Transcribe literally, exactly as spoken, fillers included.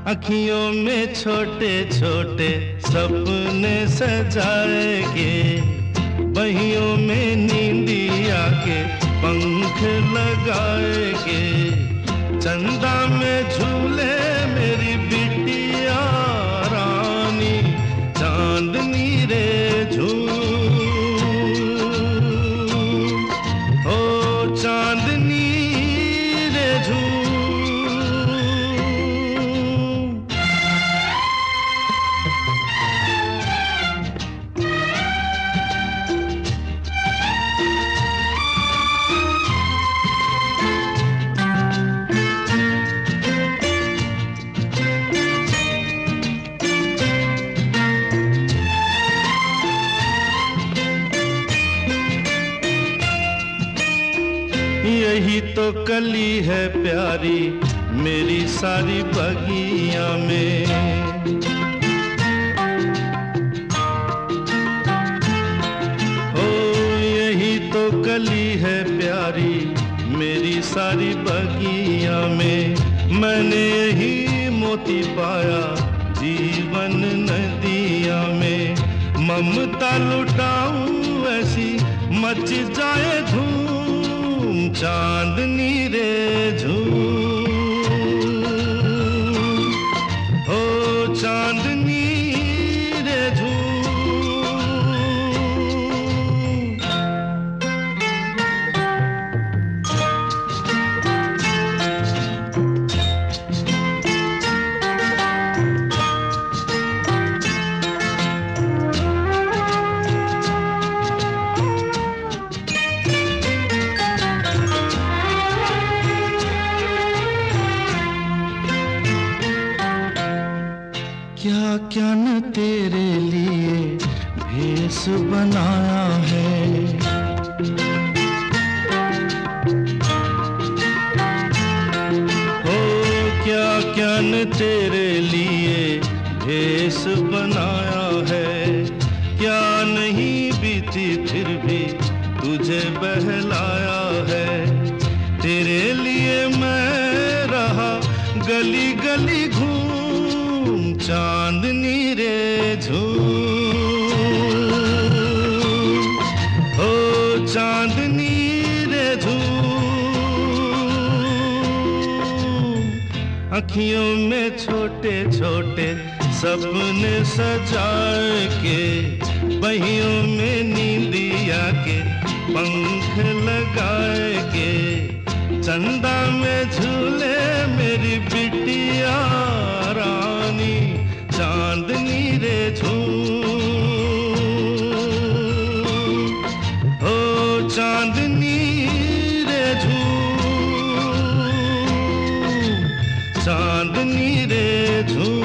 अखियों में छोटे छोटे सपने सजाए के, बहियों में नींदिया के पंख लगाए के, चंदा में झूले मेरी बिटिया रानी, चांदनी रे झूम, ओ चांदनी रे झूम। यही तो कली है प्यारी मेरी सारी बगिया में, ओ यही तो कली है प्यारी मेरी सारी बगिया में। मैंने यही मोती पाया जीवन नदिया में, ममता लुटाऊं ऐसी मच जाए धूम, चांदनी रे झूम, हो चांदनी रे झूम। क्या क्या न तेरे लिए भेष बनाया है, हो क्या क्या न तेरे लिए भेष बनाया है। क्या नहीं बीती फिर भी तुझे बहलाया है, तेरे लिए मैं रहा गली गली घूम, चांदनी रे झूम, हो चांदनी रे झूम। अखियों में छोटे छोटे सपने सजाए के, बहियों में नींदिया के पंख लगाए के, चंदा में झूले मेरी बिटिया रानी, चांदनी रे झूम, हो चांदनी रे झूम, चांदनी रे झूम।